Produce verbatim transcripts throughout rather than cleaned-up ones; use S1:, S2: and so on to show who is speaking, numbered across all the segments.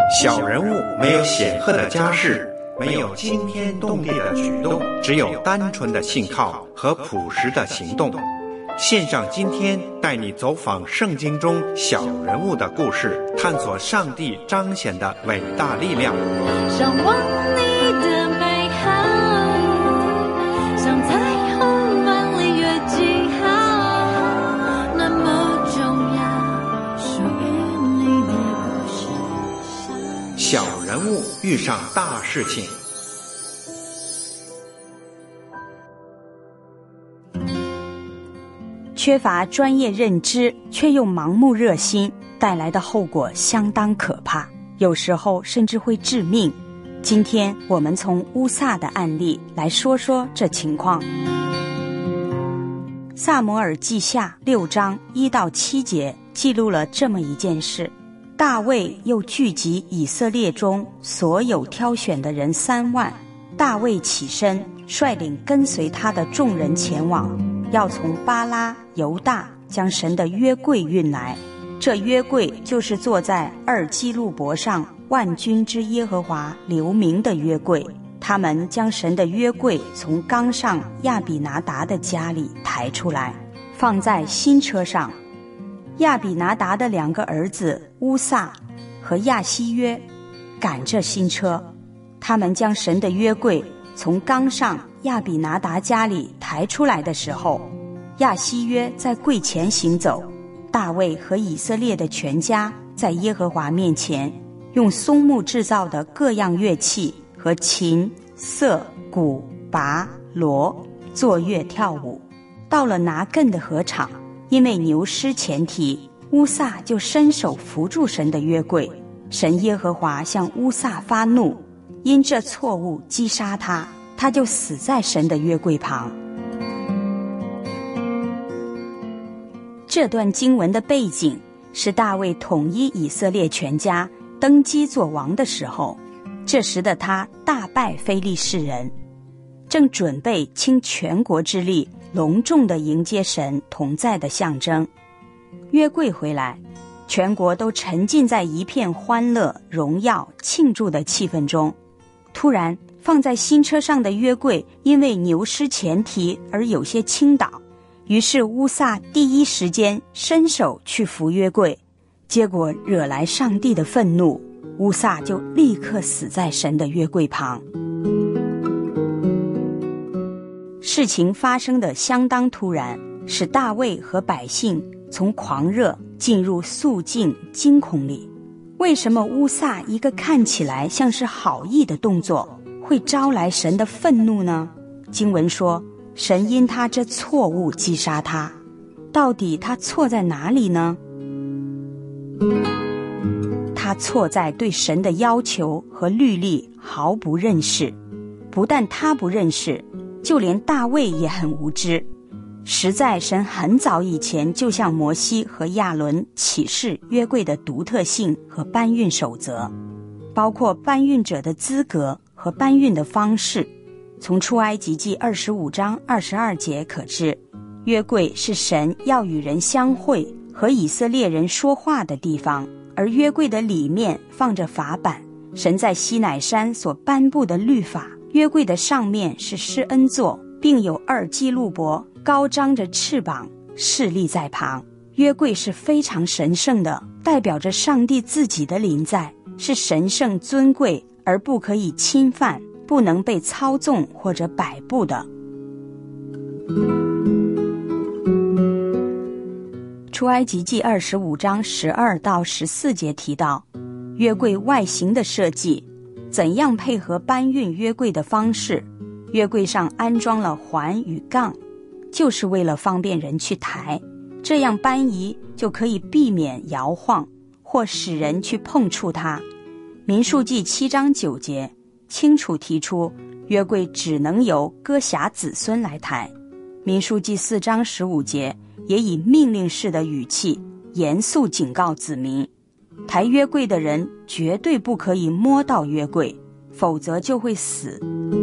S1: 小人物没有显赫的家世，没有惊天动地的举动，只有单纯的信靠和朴实的行动。线上今天带你走访圣经中小人物的故事，探索上帝彰显的伟大力量。
S2: 向往你的美好，像彩虹般离越记号，那么重要，属于你的故事。
S1: 小人物遇上大事情。
S3: 缺乏专业认知却又盲目热心，带来的后果相当可怕，有时候甚至会致命。今天我们从乌撒的案例来说说这情况。撒母耳记下六章一到七节记录了这么一件事：大卫又聚集以色列中所有挑选的人三万，大卫起身率领跟随他的众人前往，要从巴拉犹大将神的约柜运来。这约柜就是坐在二基路伯上万军之耶和华留名的约柜。他们将神的约柜从冈上亚比拿达的家里抬出来，放在新车上。亚比拿达的两个儿子乌撒和亚希约赶着新车，他们将神的约柜从冈上亚比拿达家里抬出来的时候，亚希约在柜前行走，大卫和以色列的全家在耶和华面前用松木制造的各样乐器和琴、瑟、鼓、拔、锣作乐跳舞。到了拿更的禾场，因为牛失前蹄，乌撒就伸手扶住神的约柜，神耶和华向乌撒发怒，因这错误击杀他，他就死在神的约柜旁。这段经文的背景是大卫统一以色列全家登基做王的时候，这时的他大败非利士人，正准备倾全国之力隆重地迎接神同在的象征。约柜回来，全国都沉浸在一片欢乐、荣耀、庆祝的气氛中。突然放在新车上的约柜因为牛失前蹄而有些倾倒，于是乌撒第一时间伸手去扶约柜，结果惹来上帝的愤怒，乌撒就立刻死在神的约柜旁。事情发生的相当突然，使大卫和百姓从狂热进入肃静惊恐里。为什么乌撒一个看起来像是好意的动作会招来神的愤怒呢？经文说，神因他这错误击杀他。到底他错在哪里呢？他错在对神的要求和律例毫不认识。不但他不认识，就连大卫也很无知。实在神很早以前就向摩西和亚伦启示约柜的独特性和搬运守则，包括搬运者的资格和搬运的方式。从出埃及记二十五章二十二节可知，约柜是神要与人相会和以色列人说话的地方，而约柜的里面放着法版，神在西乃山所颁布的律法。约柜的上面是施恩座，并有二基路伯高张着翅膀侍立在旁。约柜是非常神圣的，代表着上帝自己的临在，是神圣尊贵而不可以侵犯，不能被操纵或者摆布的。出埃及记二十五章十二到十四节提到约柜外形的设计，怎样配合搬运约柜的方式。约柜上安装了环与杠，就是为了方便人去抬，这样搬移就可以避免摇晃或使人去碰触它。民数记七章九节清楚提出，约柜只能由哥辖子孙来抬。民数记四章十五节也以命令式的语气严肃警告子民，抬约柜的人绝对不可以摸到约柜，否则就会死。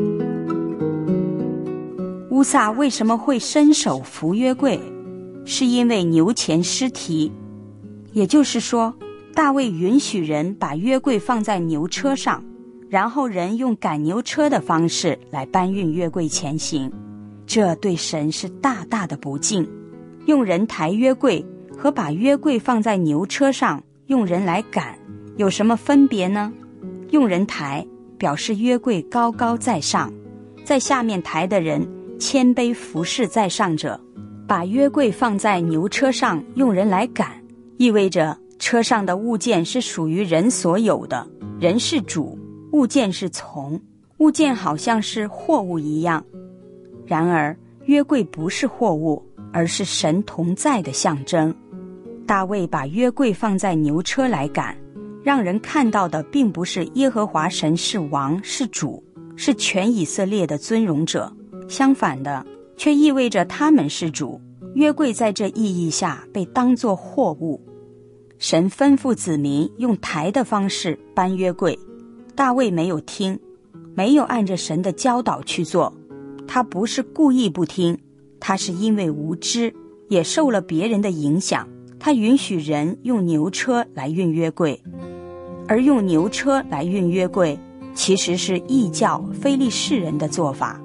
S3: 乌撒为什么会伸手扶约柜？是因为牛前失蹄，也就是说大卫允许人把约柜放在牛车上，然后人用赶牛车的方式来搬运约柜前行，这对神是大大的不敬。用人抬约柜和把约柜放在牛车上用人来赶有什么分别呢？用人抬表示约柜高高在上，在下面抬的人谦卑服侍在上者。把约柜放在牛车上用人来赶，意味着车上的物件是属于人所有的，人是主，物件是从，物件好像是货物一样。然而约柜不是货物，而是神同在的象征。大卫把约柜放在牛车来赶，让人看到的并不是耶和华神是王是主，是全以色列的尊荣者，相反的却意味着他们是主。约柜在这意义下被当作货物。神吩咐子民用抬的方式搬约柜，大卫没有听，没有按着神的教导去做。他不是故意不听，他是因为无知，也受了别人的影响。他允许人用牛车来运约柜，而用牛车来运约柜其实是异教非利士人的做法。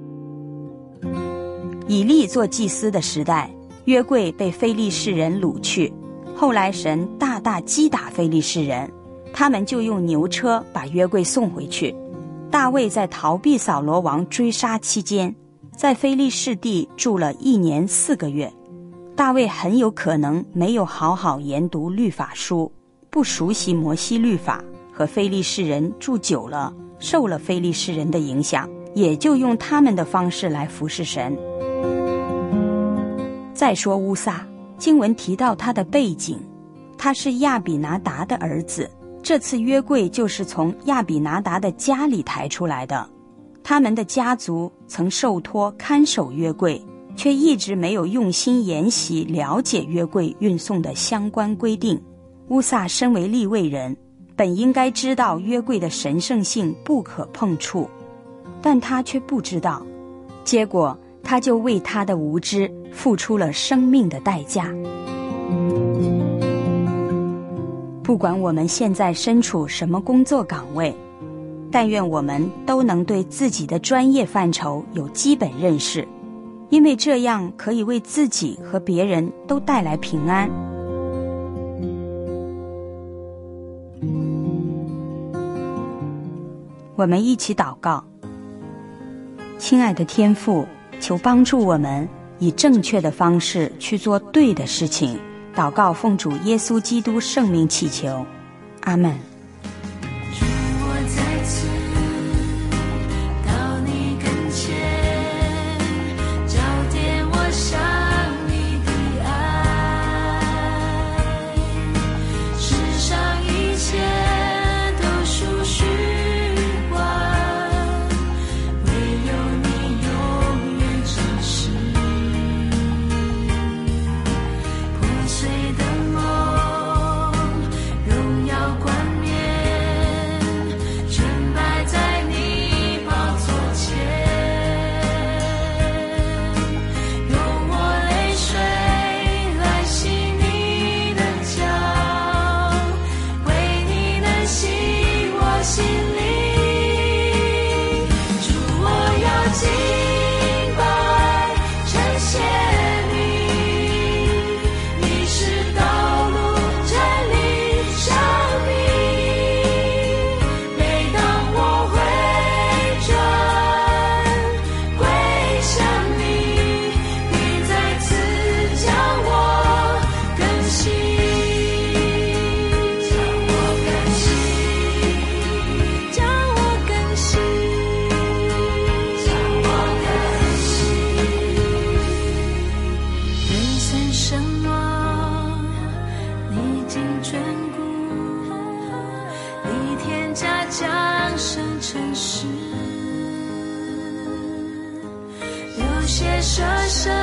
S3: 以利做祭司的时代，约柜被非利士人掳去，后来神大大击打非利士人，他们就用牛车把约柜送回去。大卫在逃避扫罗王追杀期间，在非利士地住了一年四个月。大卫很有可能没有好好研读律法书，不熟悉摩西律法，和非利士人住久了，受了非利士人的影响，也就用他们的方式来服侍神。再说乌撒，经文提到他的背景，他是亚比拿达的儿子，这次约柜就是从亚比拿达的家里抬出来的。他们的家族曾受托看守约柜，却一直没有用心研习了解约柜运送的相关规定。乌撒身为利未人，本应该知道约柜的神圣性不可碰触，但他却不知道，结果他就为他的无知付出了生命的代价。不管我们现在身处什么工作岗位，但愿我们都能对自己的专业范畴有基本认识，因为这样可以为自己和别人都带来平安。我们一起祷告。亲爱的天父，求帮助我们以正确的方式去做对的事情。祷告奉主耶稣基督圣名祈求，阿们。
S2: 主，我再次到你跟前，交点我向你的爱，世上一切都属虚幻，唯有你永远真实。破碎的梦，荣耀冠冕，全摆在你宝座前，用我泪水来洗你的脚，为你能洗我心灵。主，我要敬拜称谢你，你是道路真理生命。每当我回转归向你，你再次将我更新，将我更新，将我更新，将我更新。人生声望，历经眷顾，逆天家降生成事，流血舍身。